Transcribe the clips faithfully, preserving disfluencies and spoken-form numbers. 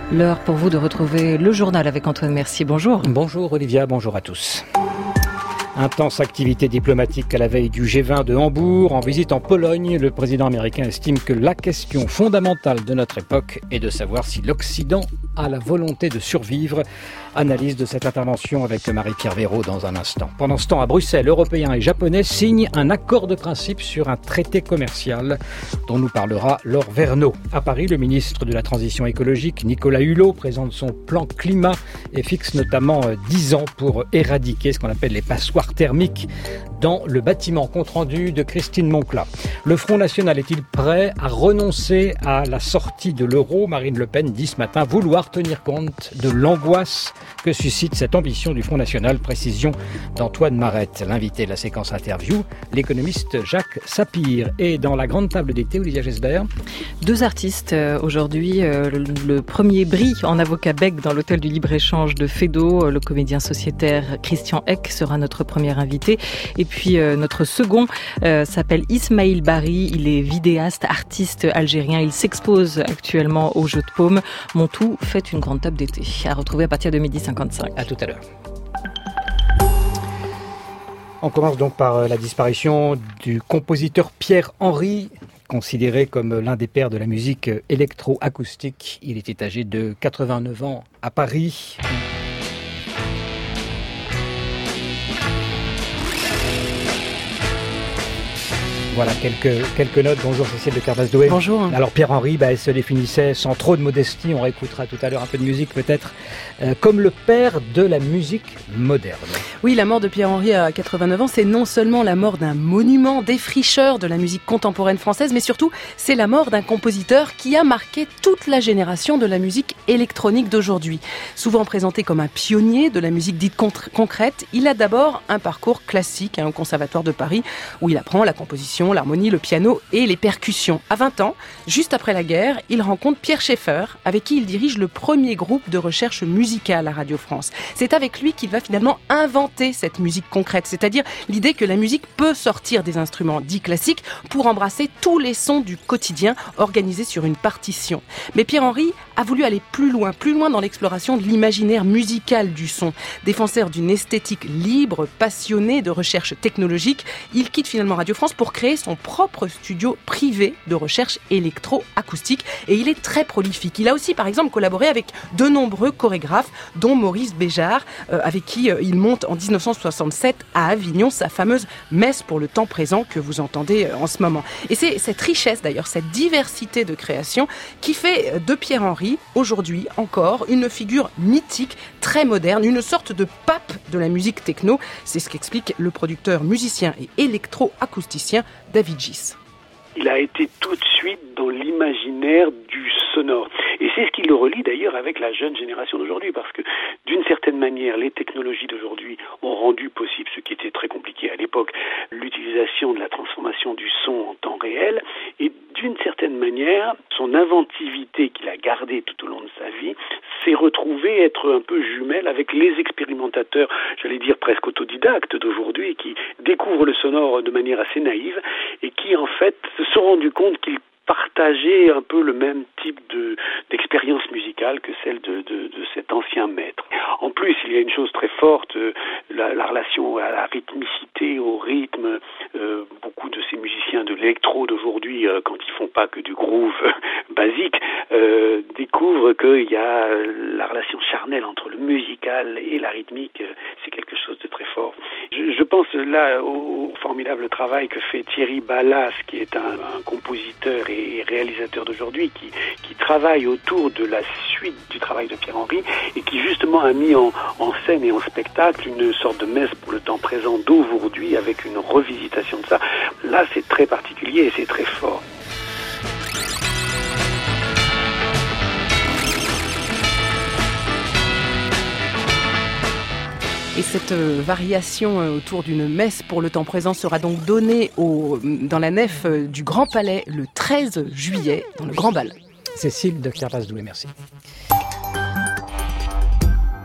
L'heure pour vous de retrouver le journal avec Antoine Mercier. Bonjour. Bonjour Olivia, bonjour à tous. Intense activité diplomatique à la veille du G vingt de Hambourg. En visite en Pologne, le président américain estime que la question fondamentale de notre époque est de savoir si l'Occident a la volonté de survivre. Analyse de cette intervention avec Marie-Pierre Véraud dans un instant. Pendant ce temps, à Bruxelles, Européens et Japonais signent un accord de principe sur un traité commercial dont nous parlera Laure Verneau. À Paris, le ministre de la Transition écologique, Nicolas Hulot, présente son plan climat et fixe notamment dix ans pour éradiquer ce qu'on appelle les passoires thermiques dans le bâtiment. Compte rendu de Christine Moncla. Le Front National est-il prêt à renoncer à la sortie de l'euro? Marine Le Pen dit ce matin vouloir tenir compte de l'angoisse que suscite cette ambition du Front National. Précision d'Antoine Marette, l'invité de la séquence interview, l'économiste Jacques Sapir. Et dans la grande table d'été, Olivia Gesbert. Deux artistes euh, aujourd'hui. Euh, le, le premier brille en avocat bec dans l'hôtel du libre-échange de Fédot. Le comédien sociétaire Christian Eck sera notre premier invité. Et puis euh, notre second euh, s'appelle Ismail Bari. Il est vidéaste, artiste algérien. Il s'expose actuellement au Jeu de Paume. Montou fait une grande table d'été. À retrouver à partir de midi cinquante-cinq. À tout à l'heure. On commence donc par la disparition du compositeur Pierre Henry, considéré comme l'un des pères de la musique électro-acoustique. Il était âgé de quatre-vingt-neuf ans à Paris. Voilà, quelques, quelques notes. Bonjour Cécile de Kervasdoué. Bonjour. Alors Pierre Henry, bah, il se définissait sans trop de modestie, on réécoutera tout à l'heure un peu de musique peut-être, euh, comme le père de la musique moderne. Oui, la mort de Pierre Henry à quatre-vingt-neuf ans, c'est non seulement la mort d'un monument défricheur de la musique contemporaine française, mais surtout c'est la mort d'un compositeur qui a marqué toute la génération de la musique électronique d'aujourd'hui. Souvent présenté comme un pionnier de la musique dite concrète, il a d'abord un parcours classique hein, au Conservatoire de Paris, où il apprend la composition, l'harmonie, le piano et les percussions. À vingt ans, juste après la guerre, il rencontre Pierre Schaeffer, avec qui il dirige le premier groupe de recherche musicale à Radio France. C'est avec lui qu'il va finalement inventer cette musique concrète, c'est-à-dire l'idée que la musique peut sortir des instruments dits classiques pour embrasser tous les sons du quotidien organisés sur une partition. Mais Pierre Henry a voulu aller plus loin, plus loin dans l'exploration de l'imaginaire musical du son. Défenseur d'une esthétique libre, passionné de recherche technologique, il quitte finalement Radio France pour créer son propre studio privé de recherche électro-acoustique et il est très prolifique. Il a aussi par exemple collaboré avec de nombreux chorégraphes dont Maurice Béjart euh, avec qui euh, il monte en dix-neuf cent soixante-sept à Avignon sa fameuse messe pour le temps présent que vous entendez euh, en ce moment. Et c'est cette richesse d'ailleurs, cette diversité de création qui fait de Pierre Henry aujourd'hui encore une figure mythique, très moderne, une sorte de pape de la musique techno. C'est ce qu'explique le producteur, musicien et électro-acousticien David Gis. Il a été tout de suite dans l'imaginaire du sonore. Et c'est ce qui le relie d'ailleurs avec la jeune génération d'aujourd'hui, parce que d'une certaine manière, les technologies d'aujourd'hui ont rendu possible ce qui était très compliqué à l'époque, l'utilisation de la transformation du son en temps réel. Et d'une certaine manière, son inventivité qu'il a gardée tout au long de sa vie s'est retrouvée être un peu jumelle avec les expérimentateurs, j'allais dire presque autodidactes d'aujourd'hui, qui découvrent le sonore de manière assez naïve et qui en fait se sont rendus compte qu'ils partager un peu le même type de, d'expérience musicale que celle de, de, de cet ancien maître. En plus, il y a une chose très forte, la, la relation à la rythmicité, au rythme. Euh, beaucoup de ces musiciens de l'électro d'aujourd'hui, euh, quand ils font pas que du groove basique, euh, découvrent qu'il y a la relation charnelle entre le musical et la rythmique. C'est quelque chose de très fort. Je, je pense là au, au formidable travail que fait Thierry Ballas, qui est un, un compositeur et et réalisateurs d'aujourd'hui qui, qui travaillent autour de la suite du travail de Pierre Henry et qui justement a mis en, en scène et en spectacle une sorte de messe pour le temps présent d'aujourd'hui avec une revisitation de ça. Là, c'est très particulier et c'est très fort. Et cette variation autour d'une messe pour le temps présent sera donc donnée au, dans la nef du Grand Palais le treize juillet, dans le Grand Bal. Cécile de Kervasdoué, merci.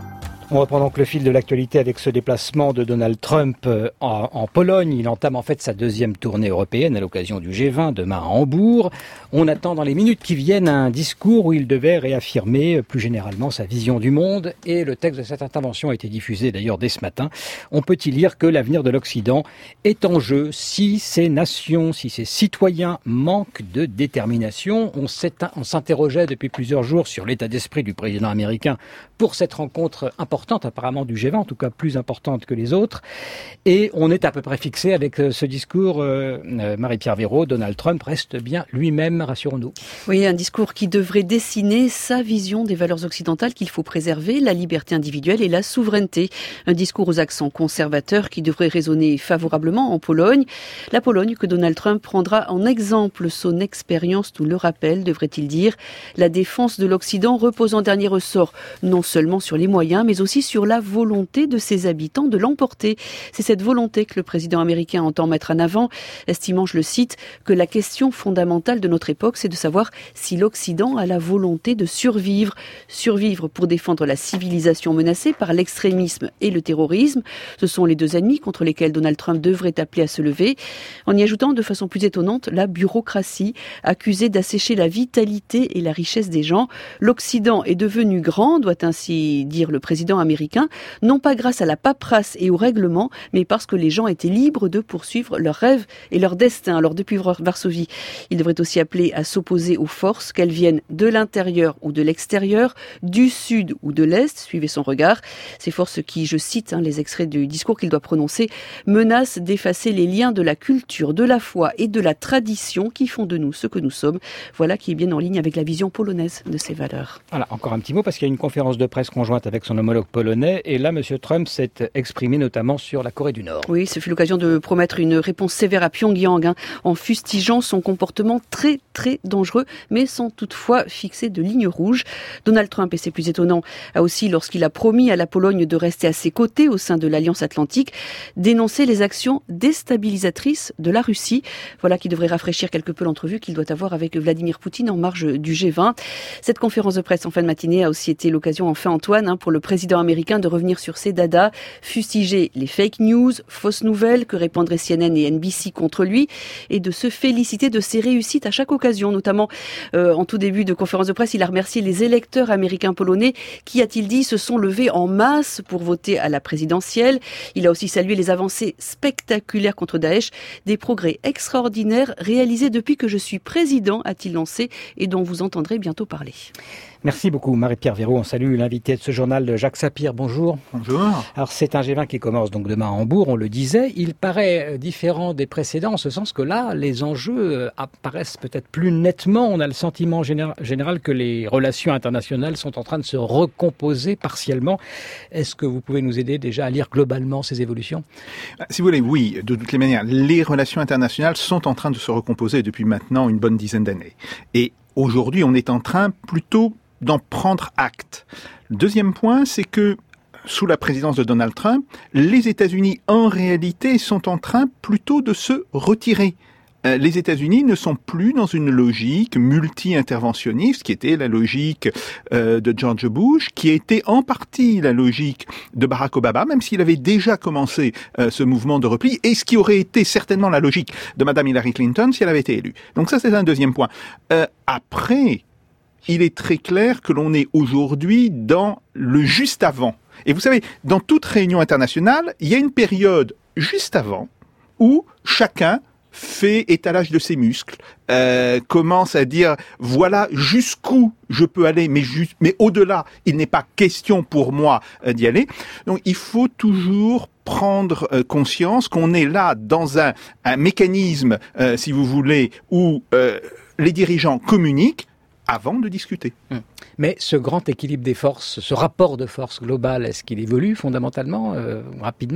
On reprend donc le fil de l'actualité avec ce déplacement de Donald Trump en, en Pologne. Il entame en fait sa deuxième tournée européenne à l'occasion du G vingt demain à Hambourg. On attend dans les minutes qui viennent un discours où il devait réaffirmer plus généralement sa vision du monde. Et le texte de cette intervention a été diffusé d'ailleurs dès ce matin. On peut y lire que l'avenir de l'Occident est en jeu si ces nations, si ces citoyens manquent de détermination. On, on s'interrogeait depuis plusieurs jours sur l'état d'esprit du président américain pour cette rencontre importante. importante apparemment du G vingt, en tout cas plus importante que les autres. Et on est à peu près fixé avec ce discours. Euh, Marie-Pierre Véraud, Donald Trump reste bien lui-même, rassurons-nous. Oui, un discours qui devrait dessiner sa vision des valeurs occidentales qu'il faut préserver, la liberté individuelle et la souveraineté. Un discours aux accents conservateurs qui devrait résonner favorablement en Pologne. La Pologne que Donald Trump prendra en exemple. Son expérience nous le rappelle, devrait-il dire. La défense de l'Occident repose en dernier ressort non seulement sur les moyens, mais aussi sur la volonté de ses habitants de l'emporter. C'est cette volonté que le président américain entend mettre en avant, estimant, je le cite, que la question fondamentale de notre époque, c'est de savoir si l'Occident a la volonté de survivre. Survivre pour défendre la civilisation menacée par l'extrémisme et le terrorisme. Ce sont les deux ennemis contre lesquels Donald Trump devrait appeler à se lever, en y ajoutant de façon plus étonnante la bureaucratie, accusée d'assécher la vitalité et la richesse des gens. L'Occident est devenu grand, doit ainsi dire le président américain, non pas grâce à la paperasse et au règlement, mais parce que les gens étaient libres de poursuivre leurs rêves et leur destin. Alors depuis Varsovie, il devrait aussi appeler à s'opposer aux forces, qu'elles viennent de l'intérieur ou de l'extérieur, du sud ou de l'est, suivez son regard. Ces forces qui, je cite hein, les extraits du discours qu'il doit prononcer, menacent d'effacer les liens de la culture, de la foi et de la tradition qui font de nous ce que nous sommes. Voilà qui est bien en ligne avec la vision polonaise de ces valeurs. Voilà, encore un petit mot parce qu'il y a une conférence de presse conjointe avec son homologue polonais et là, M. Trump s'est exprimé notamment sur la Corée du Nord. Oui, ce fut l'occasion de promettre une réponse sévère à Pyongyang hein, en fustigeant son comportement très très dangereux, mais sans toutefois fixer de ligne rouge. Donald Trump, et c'est plus étonnant, a aussi, lorsqu'il a promis à la Pologne de rester à ses côtés au sein de l'Alliance Atlantique, dénoncé les actions déstabilisatrices de la Russie. Voilà qui devrait rafraîchir quelque peu l'entrevue qu'il doit avoir avec Vladimir Poutine en marge du G vingt. Cette conférence de presse en fin de matinée a aussi été l'occasion, enfin Antoine, hein, pour le président américain de revenir sur ses dadas, fustiger les fake news, fausses nouvelles que répandraient C N N et N B C contre lui et de se féliciter de ses réussites à chaque occasion. Notamment, euh, en tout début de conférence de presse, il a remercié les électeurs américains polonais qui, a-t-il dit, se sont levés en masse pour voter à la présidentielle. Il a aussi salué les avancées spectaculaires contre Daesh, des progrès extraordinaires réalisés depuis que je suis président, a-t-il lancé, et dont vous entendrez bientôt parler. Merci beaucoup Marie-Pierre Véraud. On salue l'invité de ce journal, Jacques Sapir. Bonjour. Bonjour. Alors c'est un G vingt qui commence donc demain à Hambourg, on le disait. Il paraît différent des précédents en ce sens que là, les enjeux apparaissent peut-être plus nettement. On a le sentiment général que les relations internationales sont en train de se recomposer partiellement. Est-ce que vous pouvez nous aider déjà à lire globalement ces évolutions ? Si vous voulez, oui, de toutes les manières. Les relations internationales sont en train de se recomposer depuis maintenant une bonne dizaine d'années. Et aujourd'hui, on est en train plutôt d'en prendre acte. Le deuxième point, c'est que sous la présidence de Donald Trump, les États-Unis, en réalité, sont en train plutôt de se retirer. Euh, les États-Unis ne sont plus dans une logique multi-interventionniste, qui était la logique euh, de George Bush, qui était en partie la logique de Barack Obama, même s'il avait déjà commencé euh, ce mouvement de repli, et ce qui aurait été certainement la logique de Madame Hillary Clinton si elle avait été élue. Donc ça, c'est un deuxième point. Euh, après, il est très clair que l'on est aujourd'hui dans le juste avant. Et vous savez, dans toute réunion internationale, il y a une période juste avant où chacun fait étalage de ses muscles, euh, commence à dire voilà jusqu'où je peux aller, mais, juste, mais au-delà, il n'est pas question pour moi euh, d'y aller. Donc il faut toujours prendre euh, conscience qu'on est là dans un, un mécanisme, euh, si vous voulez, où euh, les dirigeants communiquent avant de discuter. Mais ce grand équilibre des forces, ce rapport de force global, est-ce qu'il évolue fondamentalement, euh, rapidement ?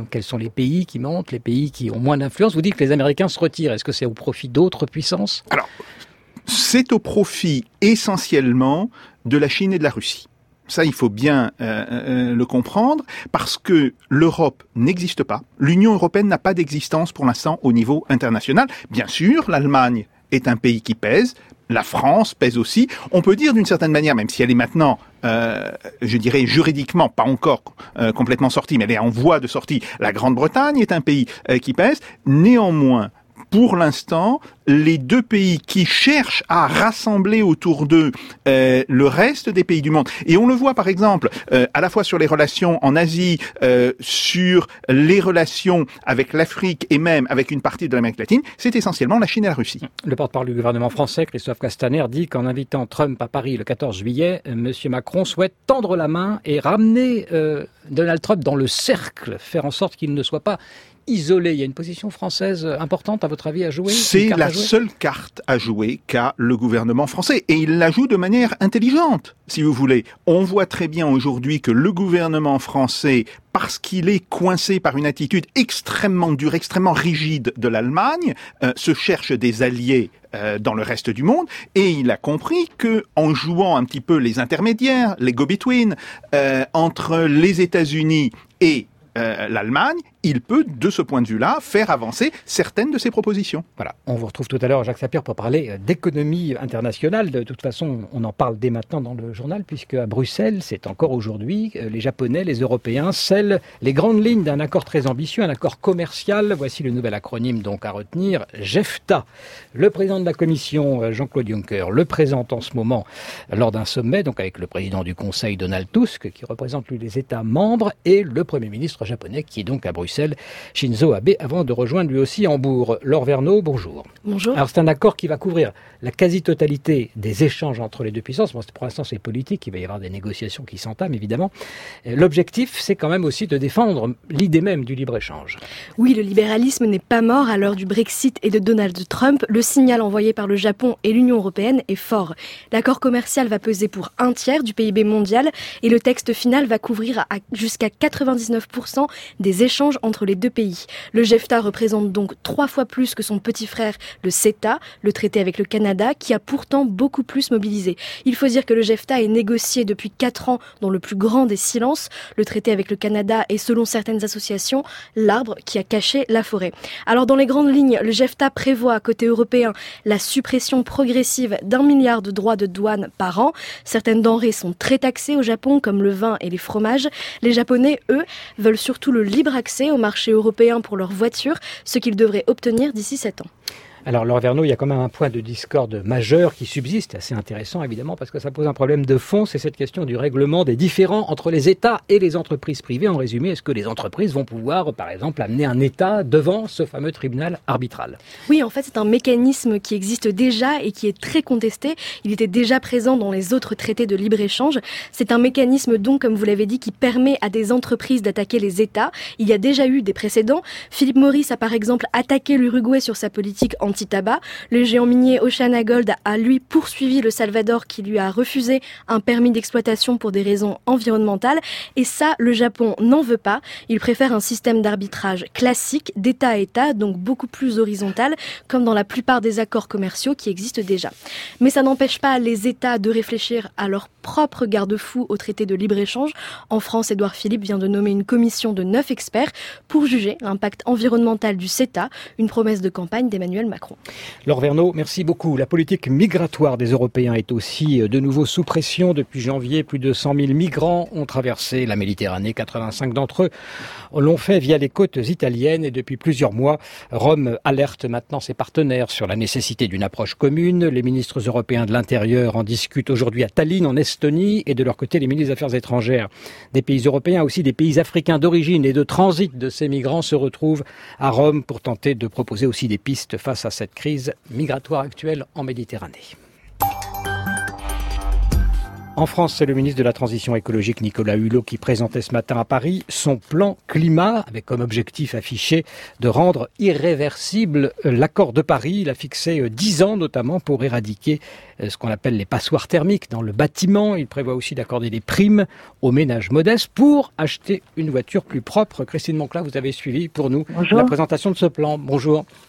Quels sont les pays qui montent, les pays qui ont moins d'influence ? Vous dites que les Américains se retirent. Est-ce que c'est au profit d'autres puissances ? Alors, c'est au profit essentiellement de la Chine et de la Russie. Ça, il faut bien euh, euh, le comprendre, parce que l'Europe n'existe pas. L'Union européenne n'a pas d'existence pour l'instant au niveau international. Bien sûr, l'Allemagne est un pays qui pèse. La France pèse aussi. On peut dire d'une certaine manière, même si elle est maintenant, euh, je dirais juridiquement pas encore euh, complètement sortie, mais elle est en voie de sortie, la Grande-Bretagne est un pays euh, qui pèse. Néanmoins, pour l'instant, les deux pays qui cherchent à rassembler autour d'eux euh, le reste des pays du monde. Et on le voit par exemple euh, à la fois sur les relations en Asie, euh, sur les relations avec l'Afrique et même avec une partie de l'Amérique latine, c'est essentiellement la Chine et la Russie. Le porte-parole du gouvernement français, Christophe Castaner, dit qu'en invitant Trump à Paris le quatorze juillet, M. Macron souhaite tendre la main et ramener euh, Donald Trump dans le cercle, faire en sorte qu'il ne soit pas isolé. Il y a une position française importante, à votre avis, à jouer? C'est la seule carte à jouer qu'a le gouvernement français. Et il la joue de manière intelligente, si vous voulez. On voit très bien aujourd'hui que le gouvernement français, parce qu'il est coincé par une attitude extrêmement dure, extrêmement rigide de l'Allemagne, euh, se cherche des alliés euh, dans le reste du monde, et il a compris que en jouant un petit peu les intermédiaires, les go-between, euh, entre les États-Unis et Euh, l'Allemagne, il peut, de ce point de vue-là, faire avancer certaines de ses propositions. Voilà, on vous retrouve tout à l'heure, Jacques Sapir, pour parler d'économie internationale. De toute façon, on en parle dès maintenant dans le journal, puisque à Bruxelles, c'est encore aujourd'hui, les Japonais, les Européens scellent les grandes lignes d'un accord très ambitieux, un accord commercial. Voici le nouvel acronyme donc à retenir, JEFTA. Le président de la Commission, Jean-Claude Juncker, le présente en ce moment lors d'un sommet, donc avec le président du Conseil, Donald Tusk, qui représente lui les États membres, et le Premier ministre japonais qui est donc à Bruxelles, Shinzo Abe, avant de rejoindre lui aussi Hambourg. Laure Verneau, bonjour. Bonjour. Alors c'est un accord qui va couvrir la quasi-totalité des échanges entre les deux puissances. Bon, pour l'instant c'est politique, il va y avoir des négociations qui s'entament évidemment. L'objectif c'est quand même aussi de défendre l'idée même du libre-échange. Oui, le libéralisme n'est pas mort à l'heure du Brexit et de Donald Trump. Le signal envoyé par le Japon et l'Union européenne est fort. L'accord commercial va peser pour un tiers du P I B mondial et le texte final va couvrir à jusqu'à quatre-vingt-dix-neuf pour cent des échanges entre les deux pays. Le JEFTA représente donc trois fois plus que son petit frère, le CETA, le traité avec le Canada, qui a pourtant beaucoup plus mobilisé. Il faut dire que le JEFTA est négocié depuis quatre ans dans le plus grand des silences. Le traité avec le Canada est, selon certaines associations, l'arbre qui a caché la forêt. Alors dans les grandes lignes, le JEFTA prévoit, côté européen, la suppression progressive d'un milliard de droits de douane par an. Certaines denrées sont très taxées au Japon, comme le vin et les fromages. Les Japonais, eux, veulent surtout le libre accès au marché européen pour leurs voitures, ce qu'ils devraient obtenir d'ici sept ans. Alors, Laure Verneau, il y a quand même un point de discorde majeur qui subsiste, assez intéressant évidemment, parce que ça pose un problème de fond, c'est cette question du règlement des différends entre les États et les entreprises privées. En résumé, est-ce que les entreprises vont pouvoir, par exemple, amener un État devant ce fameux tribunal arbitral? Oui, en fait, c'est un mécanisme qui existe déjà et qui est très contesté. Il était déjà présent dans les autres traités de libre-échange. C'est un mécanisme, donc, comme vous l'avez dit, qui permet à des entreprises d'attaquer les États. Il y a déjà eu des précédents. Philip Morris a, par exemple, attaqué l'Uruguay sur sa politique en anti-tabac. Le géant minier OceanaGold a, lui, poursuivi le Salvador qui lui a refusé un permis d'exploitation pour des raisons environnementales. Et ça, le Japon n'en veut pas. Il préfère un système d'arbitrage classique, d'État à État, donc beaucoup plus horizontal, comme dans la plupart des accords commerciaux qui existent déjà. Mais ça n'empêche pas les États de réfléchir à leur propre garde-fou au traité de libre-échange. En France, Édouard Philippe vient de nommer une commission de neuf experts pour juger l'impact environnemental du CETA, une promesse de campagne d'Emmanuel Macron. Laure Verneau, merci beaucoup. La politique migratoire des Européens est aussi de nouveau sous pression. Depuis janvier, plus de cent mille migrants ont traversé la Méditerranée. quatre-vingt-cinq d'entre eux l'ont fait via les côtes italiennes et depuis plusieurs mois, Rome alerte maintenant ses partenaires sur la nécessité d'une approche commune. Les ministres européens de l'Intérieur en discutent aujourd'hui à Tallinn, en Estonie, et de leur côté, les ministres des Affaires étrangères des pays européens, aussi des pays africains d'origine et de transit de ces migrants se retrouvent à Rome pour tenter de proposer aussi des pistes face à cette crise migratoire actuelle en Méditerranée. En France, c'est le ministre de la Transition écologique Nicolas Hulot qui présentait ce matin à Paris son plan climat avec comme objectif affiché de rendre irréversible l'accord de Paris. Il a fixé dix ans notamment pour éradiquer ce qu'on appelle les passoires thermiques dans le bâtiment. Il prévoit aussi d'accorder des primes aux ménages modestes pour acheter une voiture plus propre. Christine Moncla, vous avez suivi pour nous Bonjour. La présentation de ce plan. Bonjour.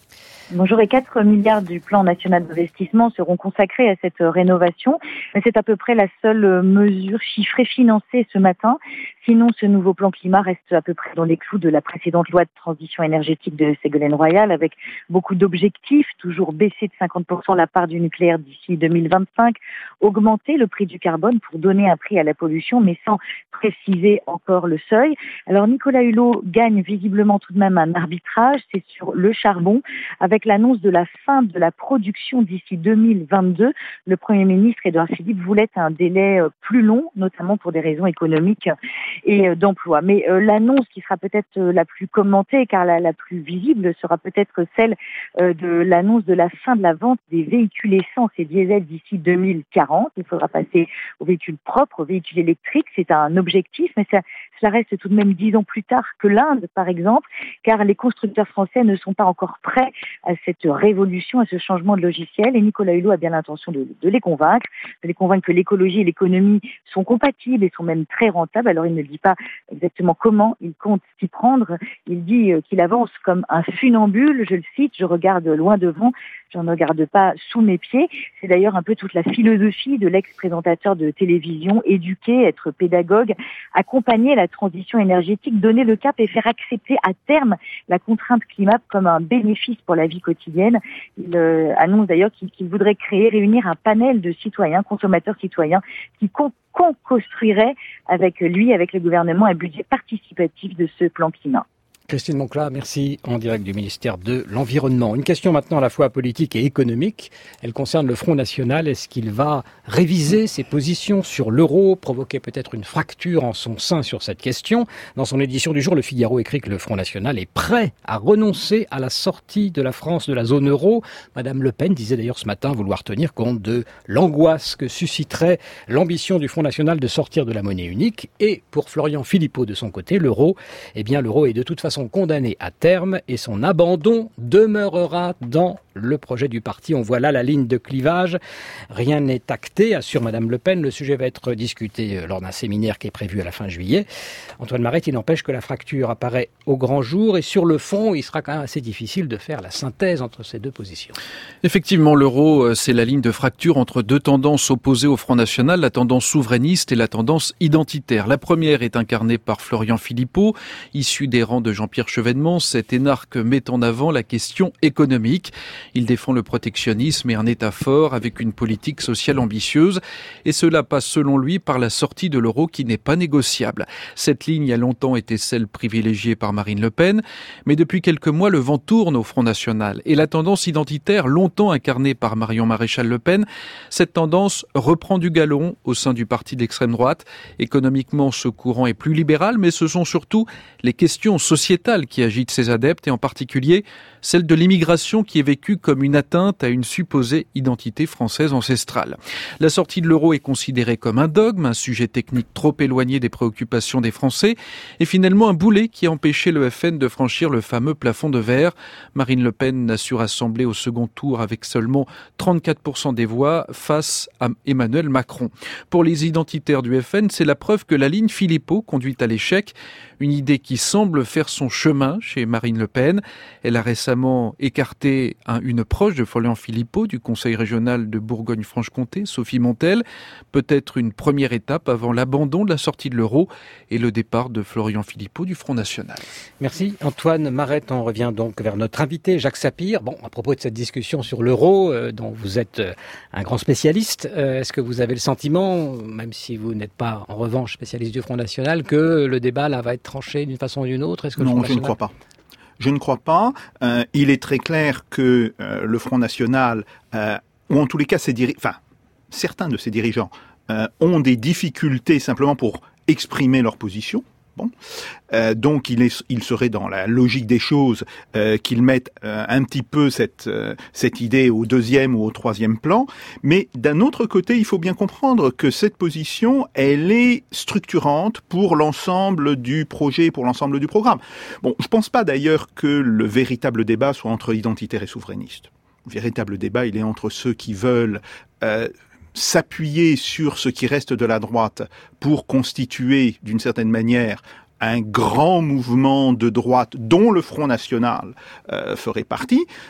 Bonjour, et quatre milliards du plan national d'investissement seront consacrés à cette rénovation, mais c'est à peu près la seule mesure chiffrée financée ce matin. Sinon, ce nouveau plan climat reste à peu près dans les clous de la précédente loi de transition énergétique de Ségolène Royal, avec beaucoup d'objectifs, toujours baisser de cinquante pour cent la part du nucléaire d'ici deux mille vingt-cinq, augmenter le prix du carbone pour donner un prix à la pollution, mais sans préciser encore le seuil. Alors Nicolas Hulot gagne visiblement tout de même un arbitrage, c'est sur le charbon, avec l'annonce de la fin de la production d'ici deux mille vingt-deux. Le Premier ministre Édouard Philippe voulait un délai plus long, notamment pour des raisons économiques et d'emploi. Mais euh, l'annonce qui sera peut-être euh, la plus commentée, car la, la plus visible, sera peut-être celle euh, de l'annonce de la fin de la vente des véhicules essence et diesel d'ici deux mille quarante. Il faudra passer aux véhicules propres, aux véhicules électriques. C'est un objectif, mais ça, cela reste tout de même dix ans plus tard que l'Inde, par exemple, car les constructeurs français ne sont pas encore prêts à cette révolution, à ce changement de logiciel. Et Nicolas Hulot a bien l'intention de, de les convaincre, de les convaincre que l'écologie et l'économie sont compatibles et sont même très rentables. Alors il ne dit pas exactement comment il compte s'y prendre. Il dit qu'il avance comme un funambule, je le cite, je regarde loin devant, je ne regarde pas sous mes pieds. C'est d'ailleurs un peu toute la philosophie de l'ex-présentateur de télévision, éduquer, être pédagogue, accompagner la transition énergétique, donner le cap et faire accepter à terme la contrainte climat comme un bénéfice pour la vie quotidienne. Il euh, annonce d'ailleurs qu'il, qu'il voudrait créer, réunir un panel de citoyens, consommateurs citoyens, qui comptent qu'on construirait avec lui, avec le gouvernement, un budget participatif de ce plan climat. Christine Moncla, merci, en direct du ministère de l'Environnement. Une question maintenant à la fois politique et économique. Elle concerne le Front National. Est-ce qu'il va réviser ses positions sur l'euro, provoquer peut-être une fracture en son sein sur cette question? Dans son édition du jour, Le Figaro écrit que le Front National est prêt à renoncer à la sortie de la France de la zone euro. Madame Le Pen disait d'ailleurs ce matin vouloir tenir compte de l'angoisse que susciterait l'ambition du Front National de sortir de la monnaie unique. Et pour Florian Philippot, de son côté, l'euro, eh bien l'euro est de toute façon condamné à terme et son abandon demeurera dans le projet du parti. On voit là la ligne de clivage. Rien n'est acté, assure Madame Le Pen. Le sujet va être discuté lors d'un séminaire qui est prévu à la fin juillet. Antoine Marette, il n'empêche que la fracture apparaît au grand jour et sur le fond, il sera quand même assez difficile de faire la synthèse entre ces deux positions. Effectivement, l'euro, c'est la ligne de fracture entre deux tendances opposées au Front National, la tendance souverainiste et la tendance identitaire. La première est incarnée par Florian Philippot, issu des rangs de Jean-Pierre Chevènement. Cet énarque met en avant la question économique. Il défend le protectionnisme et un État fort avec une politique sociale ambitieuse. Et cela passe selon lui par la sortie de l'euro qui n'est pas négociable. Cette ligne a longtemps été celle privilégiée par Marine Le Pen. Mais depuis quelques mois, le vent tourne au Front National. Et la tendance identitaire, longtemps incarnée par Marion Maréchal Le Pen, cette tendance reprend du galon au sein du parti d'extrême droite. Économiquement, ce courant est plus libéral, mais ce sont surtout les questions sociétales qui agitent ses adeptes, et en particulier celle de l'immigration qui est vécue comme une atteinte à une supposée identité française ancestrale. La sortie de l'euro est considérée comme un dogme, un sujet technique trop éloigné des préoccupations des Français, et finalement un boulet qui a empêché le F N de franchir le fameux plafond de verre. Marine Le Pen n'a su rassembler au second tour avec seulement trente-quatre pour cent des voix face à Emmanuel Macron. Pour les identitaires du F N, c'est la preuve que la ligne Philippot conduit à l'échec, une idée qui semble faire son chemin chez Marine Le Pen. Elle a récemment écarté un, une proche de Florian Philippot du Conseil régional de Bourgogne-Franche-Comté, Sophie Montel. Peut-être une première étape avant l'abandon de la sortie de l'euro et le départ de Florian Philippot du Front National. Merci Antoine Marette. On revient donc vers notre invité Jacques Sapir. Bon, à propos de cette discussion sur l'euro, euh, dont vous êtes euh, un grand spécialiste, euh, est-ce que vous avez le sentiment, même si vous n'êtes pas en revanche spécialiste du Front National, que le débat là va être tranché d'une façon ou d'une autre? Est-ce que non, le Front je National... ne crois pas. Je ne crois pas. Euh, il est très clair que euh, le Front National, euh, ou en tous les cas ses diri- enfin, certains de ses dirigeants, euh, ont des difficultés simplement pour exprimer leur position. Bon, euh, donc il, est, il serait dans la logique des choses euh, qu'ils mettent euh, un petit peu cette, euh, cette idée au deuxième ou au troisième plan. Mais d'un autre côté, il faut bien comprendre que cette position, elle est structurante pour l'ensemble du projet, pour l'ensemble du programme. Bon, je pense pas d'ailleurs que le véritable débat soit entre identitaires et souverainistes. Le véritable débat, il est entre ceux qui veulent euh, s'appuyer sur ce qui reste de la droite pour constituer, d'une certaine manière, un grand mouvement de droite dont le Front National euh, ferait partie,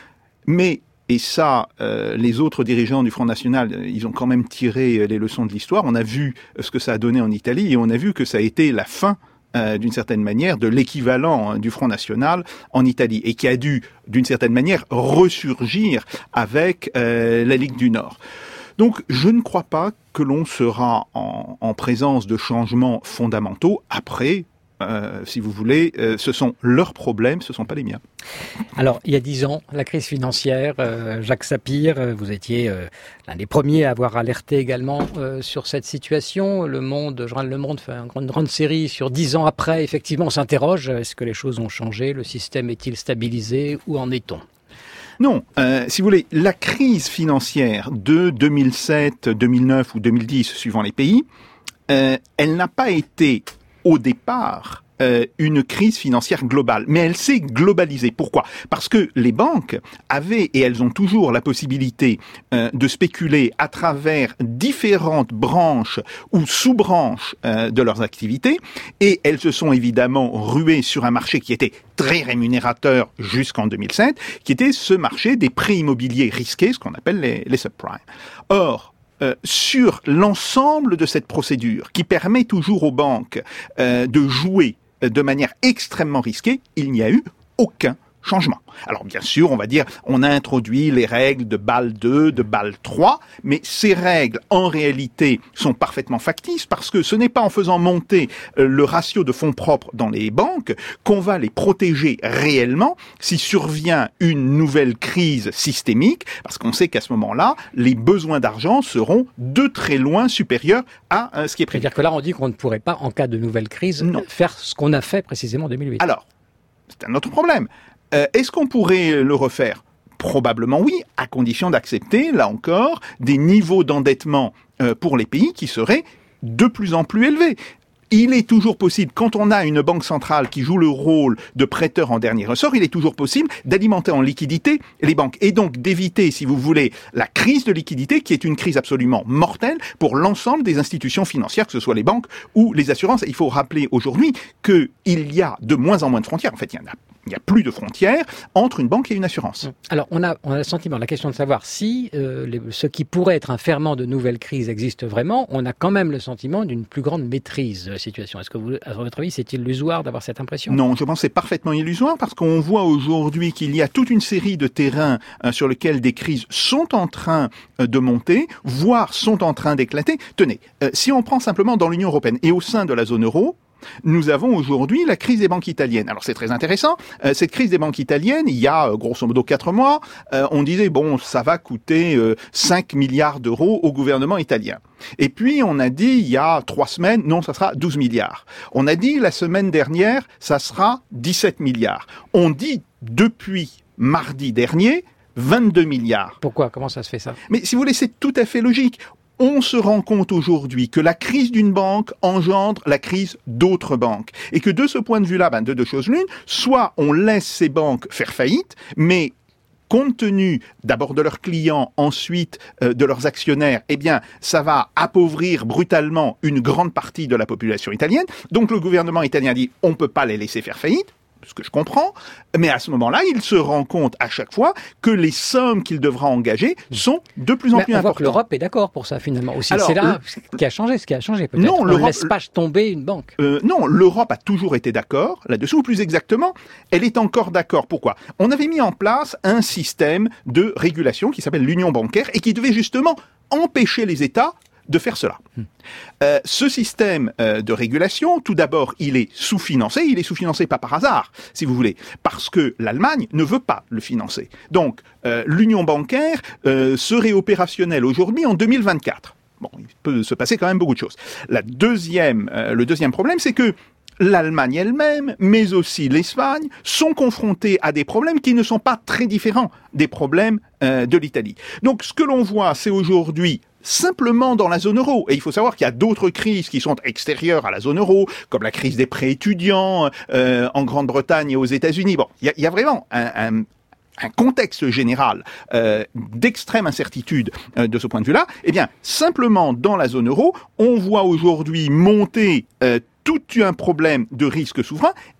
Mais et ça, euh, les autres dirigeants du Front National, ils ont quand même tiré les leçons de l'histoire. On a vu ce que ça a donné en Italie et on a vu que ça a été la fin, euh, d'une certaine manière, de l'équivalent hein, du Front National en Italie et qui a dû, d'une certaine manière, ressurgir avec euh, la Ligue du Nord. Donc, je ne crois pas que l'on sera en, en présence de changements fondamentaux après. Euh, si vous voulez, euh, ce sont leurs problèmes, ce ne sont pas les miens. Alors, il y a dix ans, la crise financière, euh, Jacques Sapir, euh, vous étiez euh, l'un des premiers à avoir alerté également euh, sur cette situation. Le Monde, le journal Le Monde fait une grande, grande série sur dix ans après. Effectivement, on s'interroge, est-ce que les choses ont changé? Le système est-il stabilisé? Où en est-on? Non, euh, si vous voulez, la crise financière de deux mille sept, deux mille neuf ou deux mille dix, suivant les pays, euh, elle n'a pas été au départ euh, une crise financière globale, mais elle s'est globalisée. Pourquoi? Parce que les banques avaient, et elles ont toujours la possibilité euh, de spéculer à travers différentes branches ou sous-branches euh, de leurs activités, et elles se sont évidemment ruées sur un marché qui était très rémunérateur jusqu'en deux mille sept, qui était ce marché des prêts immobiliers risqués, ce qu'on appelle les, les subprimes. Or, Euh, sur l'ensemble de cette procédure qui permet toujours aux banques euh, de jouer de manière extrêmement risquée, il n'y a eu aucun changement. Alors bien sûr, on va dire, on a introduit les règles de Bâle deux, de Bâle trois, mais ces règles, en réalité, sont parfaitement factices parce que ce n'est pas en faisant monter euh, le ratio de fonds propres dans les banques qu'on va les protéger réellement si survient une nouvelle crise systémique, parce qu'on sait qu'à ce moment-là, les besoins d'argent seront de très loin supérieurs à euh, ce qui est prévu. C'est-à-dire que là, on dit qu'on ne pourrait pas, en cas de nouvelle crise, non. faire ce qu'on a fait précisément en deux mille huit. Alors, c'est un autre problème. Euh, est-ce qu'on pourrait le refaire? Probablement oui, à condition d'accepter, là encore, des niveaux d'endettement euh, pour les pays qui seraient de plus en plus élevés. Il est toujours possible, quand on a une banque centrale qui joue le rôle de prêteur en dernier ressort, il est toujours possible d'alimenter en liquidité les banques et donc d'éviter, si vous voulez, la crise de liquidité qui est une crise absolument mortelle pour l'ensemble des institutions financières, que ce soit les banques ou les assurances. Il faut rappeler aujourd'hui qu'il y a de moins en moins de frontières. En fait, il y en a Il n'y a plus de frontières entre une banque et une assurance. Alors, on a, on a le sentiment, la question de savoir si euh, les, ce qui pourrait être un ferment de nouvelles crises existe vraiment, on a quand même le sentiment d'une plus grande maîtrise de la situation. Est-ce que, vous, à votre avis, c'est illusoire d'avoir cette impression? Non, je pense que c'est parfaitement illusoire parce qu'on voit aujourd'hui qu'il y a toute une série de terrains euh, sur lesquels des crises sont en train euh, de monter, voire sont en train d'éclater. Tenez, euh, si on prend simplement dans l'Union européenne et au sein de la zone euro, nous avons aujourd'hui la crise des banques italiennes. Alors c'est très intéressant. Euh, cette crise des banques italiennes, il y a euh, grosso modo quatre mois, euh, on disait bon, ça va coûter euh, cinq milliards d'euros au gouvernement italien. Et puis on a dit il y a trois semaines, non, ça sera douze milliards. On a dit la semaine dernière, ça sera dix-sept milliards. On dit depuis mardi dernier vingt-deux milliards. Pourquoi? Comment ça se fait ça? Mais si vous voulez, c'est tout à fait logique. On se rend compte aujourd'hui que la crise d'une banque engendre la crise d'autres banques. Et que de ce point de vue-là, ben, de deux choses l'une, soit on laisse ces banques faire faillite, mais compte tenu d'abord de leurs clients, ensuite euh, de leurs actionnaires, eh bien, ça va appauvrir brutalement une grande partie de la population italienne. Donc le gouvernement italien dit, on ne peut pas les laisser faire faillite. Ce que je comprends, mais à ce moment-là, il se rend compte à chaque fois que les sommes qu'il devra engager sont de plus en mais plus on importantes. voit que l'Europe est d'accord pour ça finalement aussi. Alors, c'est là euh, ce qui a changé, ce qui a changé peut-être. Non, on ne laisse pas tomber une banque. Euh, non, l'Europe a toujours été d'accord là-dessus, ou plus exactement, elle est encore d'accord. Pourquoi? On avait mis en place un système de régulation qui s'appelle l'union bancaire et qui devait justement empêcher les États de faire cela. Hmm. Euh, ce système euh, de régulation, tout d'abord, il est sous-financé. Il est sous-financé pas par hasard, si vous voulez, parce que l'Allemagne ne veut pas le financer. Donc, euh, l'union bancaire euh, serait opérationnelle aujourd'hui en deux mille vingt-quatre. Bon, il peut se passer quand même beaucoup de choses. La deuxième, euh, le deuxième problème, c'est que l'Allemagne elle-même, mais aussi l'Espagne, sont confrontés à des problèmes qui ne sont pas très différents des problèmes euh, de l'Italie. Donc, ce que l'on voit, c'est aujourd'hui simplement dans la zone euro. Et il faut savoir qu'il y a d'autres crises qui sont extérieures à la zone euro, comme la crise des prêts étudiants euh, en Grande-Bretagne et aux États-Unis. Bon, il y a, il y a vraiment un, un, un contexte général euh, d'extrême incertitude euh, de ce point de vue-là. Eh bien, simplement dans la zone euro, on voit aujourd'hui monter euh, tout un problème de risque souverain et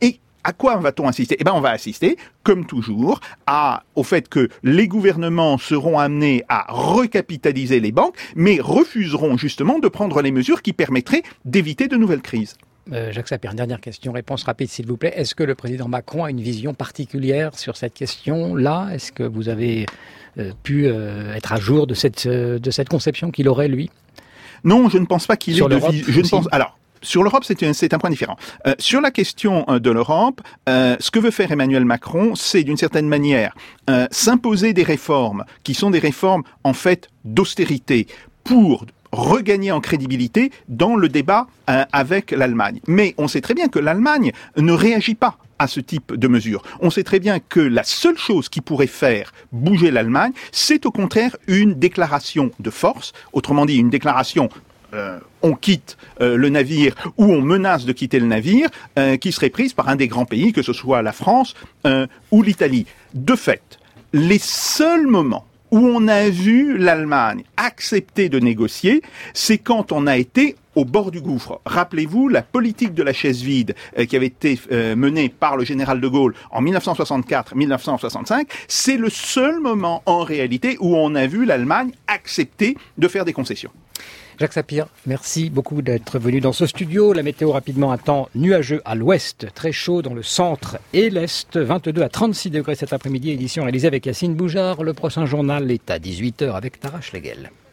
à quoi va-t-on assister ? Eh ben, on va assister, comme toujours, à, au fait que les gouvernements seront amenés à recapitaliser les banques, mais refuseront justement de prendre les mesures qui permettraient d'éviter de nouvelles crises. Euh, Jacques Sapir, une dernière question, réponse rapide s'il vous plaît. Est-ce que le président Macron a une vision particulière sur cette question-là ? Est-ce que vous avez euh, pu euh, être à jour de cette, euh, de cette conception qu'il aurait, lui ? Non, je ne pense pas qu'il sur ait de l'Europe vision. Je ne pense. Alors. Sur l'Europe, c'est un, c'est un point différent. Euh, sur la question euh, de l'Europe, euh, ce que veut faire Emmanuel Macron, c'est d'une certaine manière euh, s'imposer des réformes qui sont des réformes en fait d'austérité pour regagner en crédibilité dans le débat euh, avec l'Allemagne. Mais on sait très bien que l'Allemagne ne réagit pas à ce type de mesures. On sait très bien que la seule chose qui pourrait faire bouger l'Allemagne, c'est au contraire une déclaration de force, autrement dit une déclaration Euh, on quitte euh, le navire ou on menace de quitter le navire, euh, qui serait prise par un des grands pays, que ce soit la France euh, ou l'Italie. De fait, les seuls moments où on a vu l'Allemagne accepter de négocier, c'est quand on a été au bord du gouffre. Rappelez-vous la politique de la chaise vide euh, qui avait été euh, menée par le général de Gaulle en dix-neuf cent soixante-quatre dix-neuf cent soixante-cinq. C'est le seul moment en réalité où on a vu l'Allemagne accepter de faire des concessions. Jacques Sapir, merci beaucoup d'être venu dans ce studio. La météo rapidement, un temps nuageux à l'ouest, très chaud dans le centre et l'est, vingt-deux à trente-six degrés cet après-midi, édition réalisée avec Yacine Boujard. Le prochain journal est à dix-huit heures avec Tara Schlegel.